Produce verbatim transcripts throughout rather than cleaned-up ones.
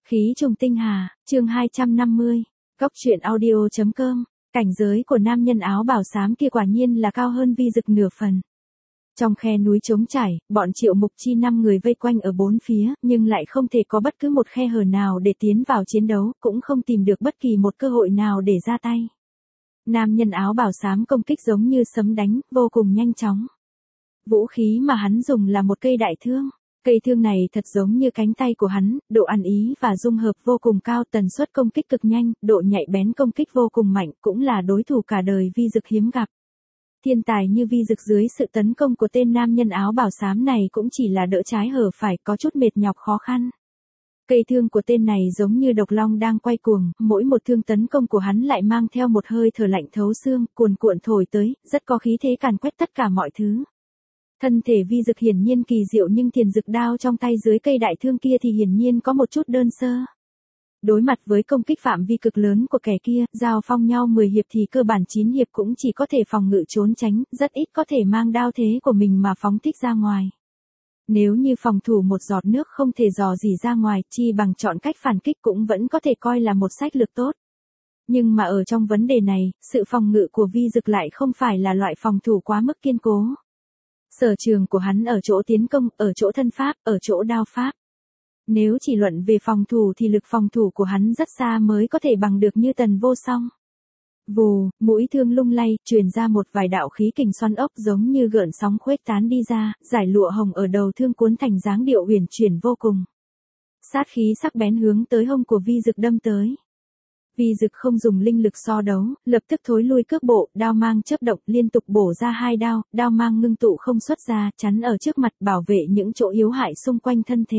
Khí trùng tinh hà, chương hai trăm năm mươi, Cốc truyện audio.com, cảnh giới của nam nhân áo bào xám kia quả nhiên là cao hơn Vi Dực nửa phần. Trong khe núi trống trải, bọn Triệu Mục Chi năm người vây quanh ở bốn phía, nhưng lại không thể có bất cứ một khe hở nào để tiến vào chiến đấu, cũng không tìm được bất kỳ một cơ hội nào để ra tay. Nam nhân áo bào xám công kích giống như sấm đánh, vô cùng nhanh chóng. Vũ khí mà hắn dùng là một cây đại thương. Cây thương này thật giống như cánh tay của hắn, độ ăn ý và dung hợp vô cùng cao, tần suất công kích cực nhanh, độ nhạy bén công kích vô cùng mạnh, cũng là đối thủ cả đời Vi Dực hiếm gặp. Thiên tài như Vi Dực dưới sự tấn công của tên nam nhân áo bào xám này cũng chỉ là đỡ trái hở phải, có chút mệt nhọc khó khăn. Cây thương của tên này giống như độc long đang quay cuồng, mỗi một thương tấn công của hắn lại mang theo một hơi thở lạnh thấu xương, cuồn cuộn thổi tới, rất có khí thế càn quét tất cả mọi thứ. Thân thể Vi Dực hiển nhiên kỳ diệu, nhưng thiền dực đao trong tay dưới cây đại thương kia thì hiển nhiên có một chút đơn sơ. Đối mặt với công kích phạm vi cực lớn của kẻ kia, giao phong nhau mười hiệp thì cơ bản chín hiệp cũng chỉ có thể phòng ngự trốn tránh, rất ít có thể mang đao thế của mình mà phóng thích ra ngoài. Nếu như phòng thủ một giọt nước không thể dò dỉ ra ngoài, chi bằng chọn cách phản kích cũng vẫn có thể coi là một sách lược tốt. Nhưng mà ở trong vấn đề này, sự phòng ngự của Vi Dực lại không phải là loại phòng thủ quá mức kiên cố. Sở trường của hắn ở chỗ tiến công, ở chỗ thân pháp, ở chỗ đao pháp. Nếu chỉ luận về phòng thủ thì lực phòng thủ của hắn rất xa mới có thể bằng được như Tần Vô Song. Vù, mũi thương lung lay, truyền ra một vài đạo khí kình xoắn ốc giống như gợn sóng khuếch tán đi ra, giải lụa hồng ở đầu thương cuốn thành dáng điệu uyển chuyển vô cùng. Sát khí sắc bén hướng tới hông của Vi Dực đâm tới. Vi Dực không dùng linh lực so đấu, lập tức thối lui cước bộ, đao mang chớp động liên tục bổ ra hai đao, đao mang ngưng tụ không xuất ra, chắn ở trước mặt bảo vệ những chỗ yếu hại xung quanh thân thể.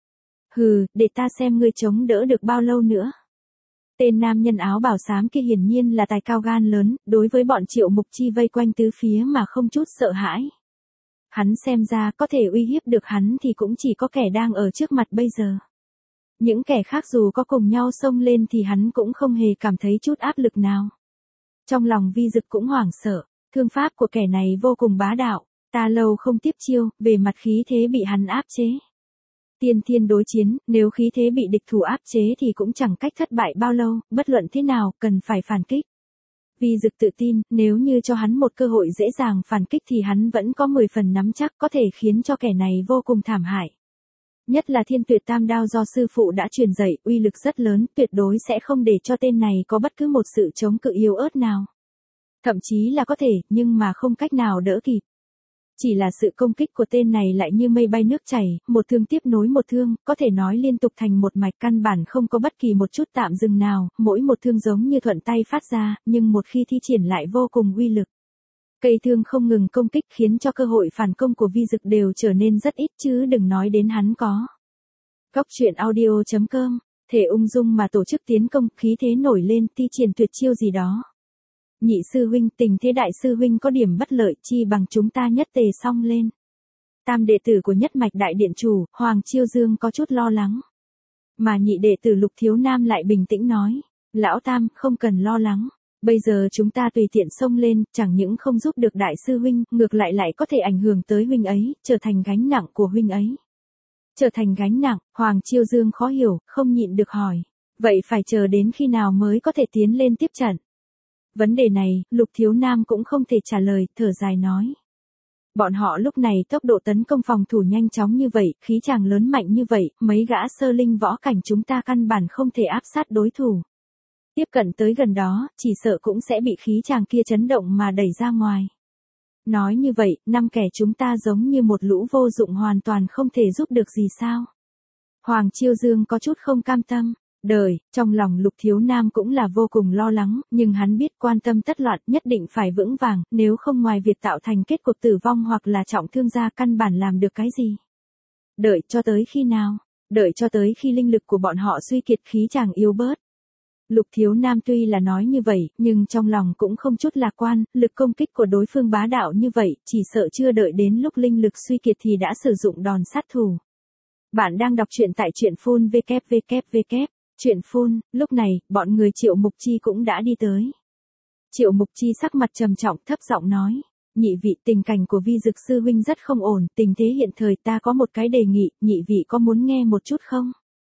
Hừ, để ta xem ngươi chống đỡ được bao lâu nữa. Tên nam nhân áo bào xám kia hiển nhiên là tài cao gan lớn, đối với bọn Triệu Mục Chi vây quanh tứ phía mà không chút sợ hãi. Hắn xem ra có thể uy hiếp được hắn thì cũng chỉ có kẻ đang ở trước mặt bây giờ. Những kẻ khác dù có cùng nhau xông lên thì hắn cũng không hề cảm thấy chút áp lực nào. Trong lòng Vi Dực cũng hoảng sợ, thương pháp của kẻ này vô cùng bá đạo, ta lâu không tiếp chiêu, về mặt khí thế bị hắn áp chế. Tiên thiên đối chiến, nếu khí thế bị địch thủ áp chế thì cũng chẳng cách thất bại bao lâu, bất luận thế nào, cần phải phản kích. Vi Dực tự tin, nếu như cho hắn một cơ hội dễ dàng phản kích thì hắn vẫn có mười phần nắm chắc có thể khiến cho kẻ này vô cùng thảm hại. Nhất là Thiên Tuyệt Tam Đao do sư phụ đã truyền dạy, uy lực rất lớn, tuyệt đối sẽ không để cho tên này có bất cứ một sự chống cự yếu ớt nào. Thậm chí là có thể, nhưng mà không cách nào đỡ kịp. Chỉ là sự công kích của tên này lại như mây bay nước chảy, một thương tiếp nối một thương, có thể nói liên tục thành một mạch, căn bản không có bất kỳ một chút tạm dừng nào, mỗi một thương giống như thuận tay phát ra, nhưng một khi thi triển lại vô cùng uy lực. Cây thương không ngừng công kích khiến cho cơ hội phản công của Vi Dực đều trở nên rất ít chứ đừng nói đến hắn có. Cốc truyện audio.com, thể ung dung mà tổ chức tiến công, khí thế nổi lên, thi triển tuyệt chiêu gì đó. Nhị sư huynh, tình thế đại sư huynh có điểm bất lợi, chi bằng chúng ta nhất tề song lên. Tam đệ tử của nhất mạch đại điện chủ, Hoàng Chiêu Dương có chút lo lắng. Mà nhị đệ tử Lục Thiếu Nam lại bình tĩnh nói, lão Tam, không cần lo lắng. Bây giờ chúng ta tùy tiện xông lên, chẳng những không giúp được đại sư huynh, ngược lại lại có thể ảnh hưởng tới huynh ấy, trở thành gánh nặng của huynh ấy. Trở thành gánh nặng, Hoàng Chiêu Dương khó hiểu, không nhịn được hỏi. Vậy phải chờ đến khi nào mới có thể tiến lên tiếp trận? Vấn đề này, Lục Thiếu Nam cũng không thể trả lời, thở dài nói. Bọn họ lúc này tốc độ tấn công phòng thủ nhanh chóng như vậy, khí chàng lớn mạnh như vậy, mấy gã sơ linh võ cảnh chúng ta căn bản không thể áp sát đối thủ. Tiếp cận tới gần đó, chỉ sợ cũng sẽ bị khí chàng kia chấn động mà đẩy ra ngoài. Nói như vậy, năm kẻ chúng ta giống như một lũ vô dụng hoàn toàn không thể giúp được gì sao? Hoàng Chiêu Dương có chút không cam tâm. Đời, trong lòng Lục Thiếu Nam cũng là vô cùng lo lắng, nhưng hắn biết quan tâm tất loạn nhất định phải vững vàng, nếu không ngoài việc tạo thành kết cục tử vong hoặc là trọng thương ra căn bản làm được cái gì. Đợi cho tới khi nào? Đợi cho tới khi linh lực của bọn họ suy kiệt, khí chàng yếu bớt. Lục Thiếu Nam tuy là nói như vậy, nhưng trong lòng cũng không chút lạc quan, lực công kích của đối phương bá đạo như vậy, chỉ sợ chưa đợi đến lúc linh lực suy kiệt thì đã sử dụng đòn sát thủ. Bạn đang đọc truyện tại truyện phun vê kép vê kép vê kép. Chuyện phun, lúc này, bọn người Triệu Mục Chi cũng đã đi tới. Triệu Mục Chi sắc mặt trầm trọng thấp giọng nói, nhị vị, tình cảnh của Vi Dực sư huynh rất không ổn, tình thế hiện thời ta có một cái đề nghị, nhị vị có muốn nghe một chút không?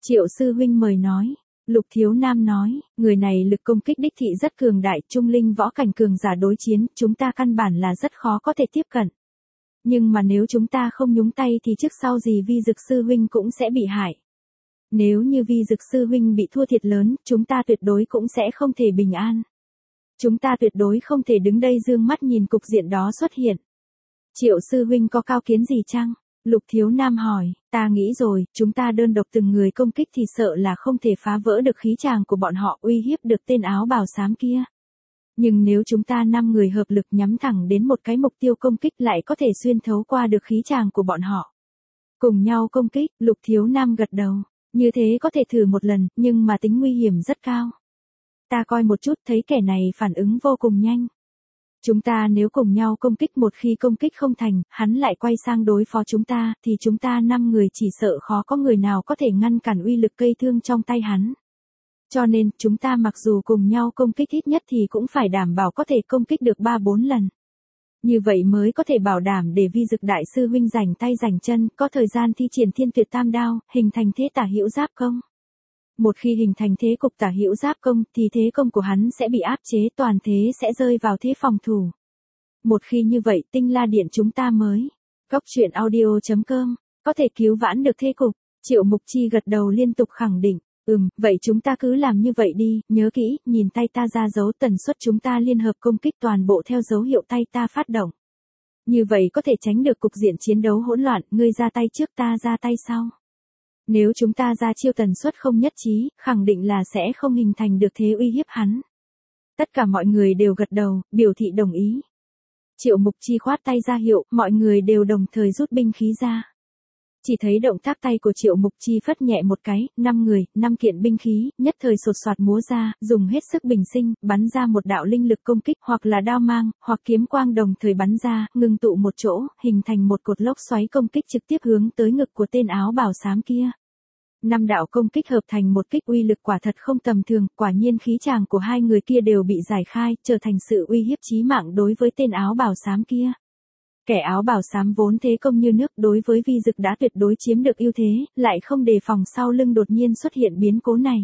Triệu sư huynh mời nói. Lục Thiếu Nam nói, người này lực công kích đích thị rất cường đại, trung linh võ cảnh cường giả đối chiến, chúng ta căn bản là rất khó có thể tiếp cận. Nhưng mà nếu chúng ta không nhúng tay thì trước sau gì Vi Dực sư huynh cũng sẽ bị hại. Nếu như Vi Dực sư huynh bị thua thiệt lớn, chúng ta tuyệt đối cũng sẽ không thể bình an. Chúng ta tuyệt đối không thể đứng đây dương mắt nhìn cục diện đó xuất hiện. Triệu sư huynh có cao kiến gì chăng? Lục Thiếu Nam hỏi, ta nghĩ rồi, chúng ta đơn độc từng người công kích thì sợ là không thể phá vỡ được khí tràng của bọn họ, uy hiếp được tên áo bào xám kia. Nhưng nếu chúng ta năm người hợp lực nhắm thẳng đến một cái mục tiêu công kích lại có thể xuyên thấu qua được khí tràng của bọn họ. Cùng nhau công kích, Lục Thiếu Nam gật đầu, như thế có thể thử một lần, nhưng mà tính nguy hiểm rất cao. Ta coi một chút thấy kẻ này phản ứng vô cùng nhanh. Chúng ta nếu cùng nhau công kích, một khi công kích không thành, hắn lại quay sang đối phó chúng ta, thì chúng ta năm người chỉ sợ khó có người nào có thể ngăn cản uy lực cây thương trong tay hắn. Cho nên, chúng ta mặc dù cùng nhau công kích ít nhất thì cũng phải đảm bảo có thể công kích được ba bốn lần. Như vậy mới có thể bảo đảm để Vi Dực đại sư huynh rảnh tay rảnh chân, có thời gian thi triển Thiên Tuyệt Tam Đao, hình thành thế tả hữu giáp công. Một khi hình thành thế cục tả hữu giáp công thì thế công của hắn sẽ bị áp chế, toàn thế sẽ rơi vào thế phòng thủ. Một khi như vậy, Tinh La Điện chúng ta mới Cốc truyện audio chấm com có thể cứu vãn được thế cục. Triệu Mục Chi gật đầu liên tục khẳng định, ừm, vậy chúng ta cứ làm như vậy đi, nhớ kỹ, nhìn tay ta ra dấu, tần suất chúng ta liên hợp công kích toàn bộ theo dấu hiệu tay ta phát động. Như vậy có thể tránh được cục diện chiến đấu hỗn loạn, ngươi ra tay trước ta ra tay sau. Nếu chúng ta ra chiêu tần suất không nhất trí, khẳng định là sẽ không hình thành được thế uy hiếp hắn. Tất cả mọi người đều gật đầu, biểu thị đồng ý. Triệu Mục Chi khoát tay ra hiệu, mọi người đều đồng thời rút binh khí ra. Chỉ thấy động tác tay của Triệu Mục Chi phất nhẹ một cái, năm người, năm kiện binh khí, nhất thời sột soạt múa ra, dùng hết sức bình sinh, bắn ra một đạo linh lực công kích, hoặc là đao mang, hoặc kiếm quang đồng thời bắn ra, ngưng tụ một chỗ, hình thành một cột lốc xoáy công kích trực tiếp hướng tới ngực của tên áo bào xám kia. Năm đạo công kích hợp thành một kích, uy lực quả thật không tầm thường, quả nhiên khí tràng của hai người kia đều bị giải khai, trở thành sự uy hiếp chí mạng đối với tên áo bào xám kia. Kẻ áo bào xám vốn thế công như nước, đối với Vi Dực đã tuyệt đối chiếm được ưu thế, lại không đề phòng sau lưng đột nhiên xuất hiện biến cố này.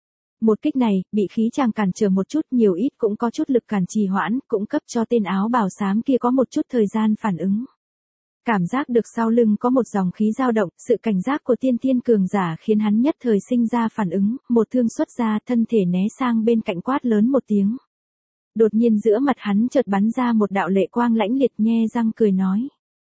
Một kích này, bị khí tràng cản trở một chút, nhiều ít cũng có chút lực cản trì hoãn, cũng cấp cho tên áo bào xám kia có một chút thời gian phản ứng. Cảm giác được sau lưng có một dòng khí dao động, sự cảnh giác của tiên thiên cường giả khiến hắn nhất thời sinh ra phản ứng, một thương xuất ra, thân thể né sang bên cạnh quát lớn một tiếng. Đột nhiên giữa mặt hắn chợt bắn ra một đạo lệ quang lãnh liệt, nhe răng cười nói.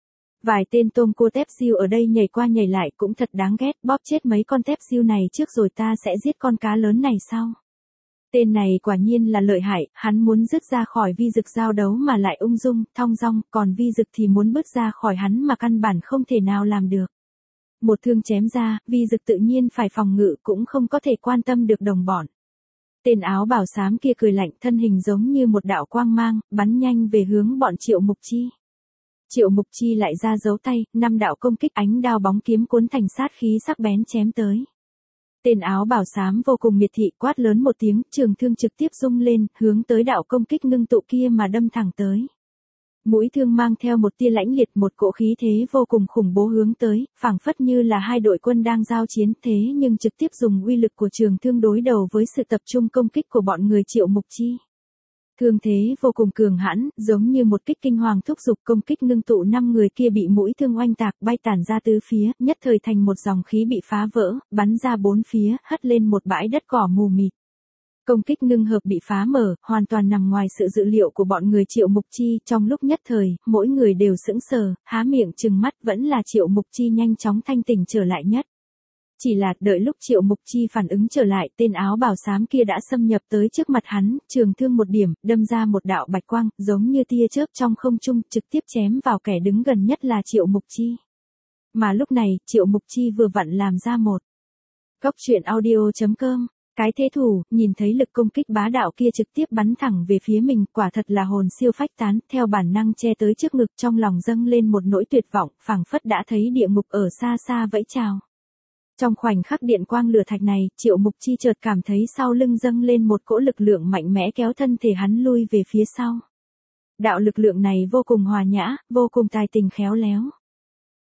Vài tên tôm cua tép diêu ở đây nhảy qua nhảy lại cũng thật đáng ghét, bóp chết mấy con tép diêu này trước rồi ta sẽ giết con cá lớn này sau. Tên này quả nhiên là lợi hại, hắn muốn dứt ra khỏi Vi Dực giao đấu mà lại ung dung, thong dong, còn Vi Dực thì muốn bước ra khỏi hắn mà căn bản không thể nào làm được. Một thương chém ra, Vi Dực tự nhiên phải phòng ngự, cũng không có thể quan tâm được đồng bọn. Tên áo bào xám kia cười lạnh, thân hình giống như một đạo quang mang, bắn nhanh về hướng bọn Triệu Mục Chi. Triệu Mục Chi lại ra giấu tay, năm đạo công kích, ánh đao bóng kiếm cuốn thành sát khí sắc bén chém tới. Tên áo bào xám vô cùng miệt thị, quát lớn một tiếng, trường thương trực tiếp rung lên, hướng tới đạo công kích ngưng tụ kia mà đâm thẳng tới. Mũi thương mang theo một tia lãnh liệt, một cỗ khí thế vô cùng khủng bố hướng tới, phảng phất như là hai đội quân đang giao chiến, thế nhưng trực tiếp dùng uy lực của trường thương đối đầu với sự tập trung công kích của bọn người Triệu Mục Chi. Thương thế vô cùng cường hãn, giống như một kích kinh hoàng thúc giục, công kích ngưng tụ năm người kia bị mũi thương oanh tạc, bay tản ra tứ phía, nhất thời thành một dòng khí bị phá vỡ, bắn ra bốn phía, hất lên một bãi đất cỏ mù mịt. Công kích ngưng hợp bị phá mở, hoàn toàn nằm ngoài sự dự liệu của bọn người Triệu Mục Chi, trong lúc nhất thời, mỗi người đều sững sờ, há miệng trừng mắt, vẫn là Triệu Mục Chi nhanh chóng thanh tỉnh trở lại nhất. Chỉ là, đợi lúc Triệu Mục Chi phản ứng trở lại, tên áo bào xám kia đã xâm nhập tới trước mặt hắn, trường thương một điểm, đâm ra một đạo bạch quang, giống như tia chớp trong không trung, trực tiếp chém vào kẻ đứng gần nhất là Triệu Mục Chi. Mà lúc này, Triệu Mục Chi vừa vặn làm ra một Cốc truyện audio chấm com cái thế thủ, nhìn thấy lực công kích bá đạo kia trực tiếp bắn thẳng về phía mình, quả thật là hồn siêu phách tán, theo bản năng che tới trước ngực, trong lòng dâng lên một nỗi tuyệt vọng, phảng phất đã thấy địa ngục ở xa xa vẫy chào. Trong khoảnh khắc điện quang lửa thạch này, Triệu Mục Chi chợt cảm thấy sau lưng dâng lên một cỗ lực lượng mạnh mẽ kéo thân thể hắn lui về phía sau. Đạo lực lượng này vô cùng hòa nhã, vô cùng tài tình khéo léo.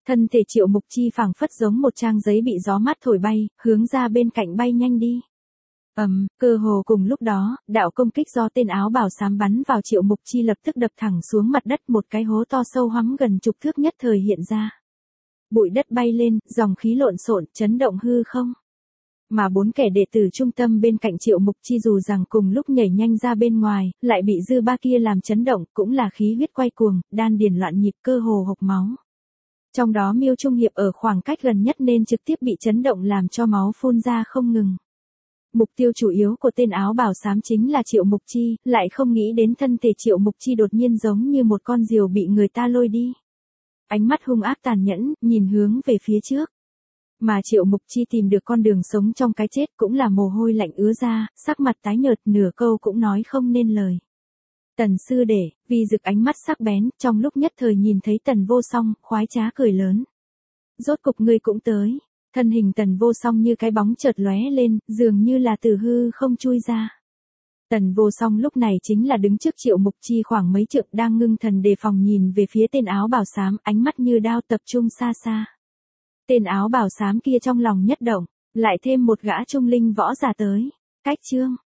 Thân thể Triệu Mục Chi phảng phất giống một trang giấy bị gió mát thổi bay, hướng ra bên cạnh bay nhanh đi. Ầm, cơ hồ cùng lúc đó, đạo công kích do tên áo bào xám bắn vào Triệu Mục Chi lập tức đập thẳng xuống mặt đất, một cái hố to sâu hoắm gần chục thước nhất thời hiện ra. Bụi đất bay lên, dòng khí lộn xộn, chấn động hư không. Mà bốn kẻ đệ tử trung tâm bên cạnh Triệu Mục Chi dù rằng cùng lúc nhảy nhanh ra bên ngoài, lại bị dư ba kia làm chấn động, cũng là khí huyết quay cuồng, đan điền loạn nhịp, cơ hồ hộc máu. Trong đó Miêu Trung Hiệp ở khoảng cách gần nhất nên trực tiếp bị chấn động làm cho máu phun ra không ngừng. Mục tiêu chủ yếu của tên áo bào xám chính là Triệu Mục Chi, lại không nghĩ đến thân thể Triệu Mục Chi đột nhiên giống như một con diều bị người ta lôi đi. Ánh mắt hung ác tàn nhẫn, nhìn hướng về phía trước. Mà Triệu Mục Chi tìm được con đường sống trong cái chết cũng là mồ hôi lạnh ứa ra, sắc mặt tái nhợt, nửa câu cũng nói không nên lời. Tần sư đệ, Vi Dực ánh mắt sắc bén, trong lúc nhất thời nhìn thấy Tần Vô Song, khoái trá cười lớn. Rốt cục ngươi cũng tới. Thân hình Tần Vô Song như cái bóng chợt lóe lên, dường như là từ hư không chui ra. Tần Vô Song lúc này chính là đứng trước Triệu Mục Chi khoảng mấy trượng, đang ngưng thần đề phòng nhìn về phía tên áo bào xám, ánh mắt như đao tập trung xa xa. Tên áo bào xám kia trong lòng nhất động, lại thêm một gã trung linh võ giả tới. Cách chương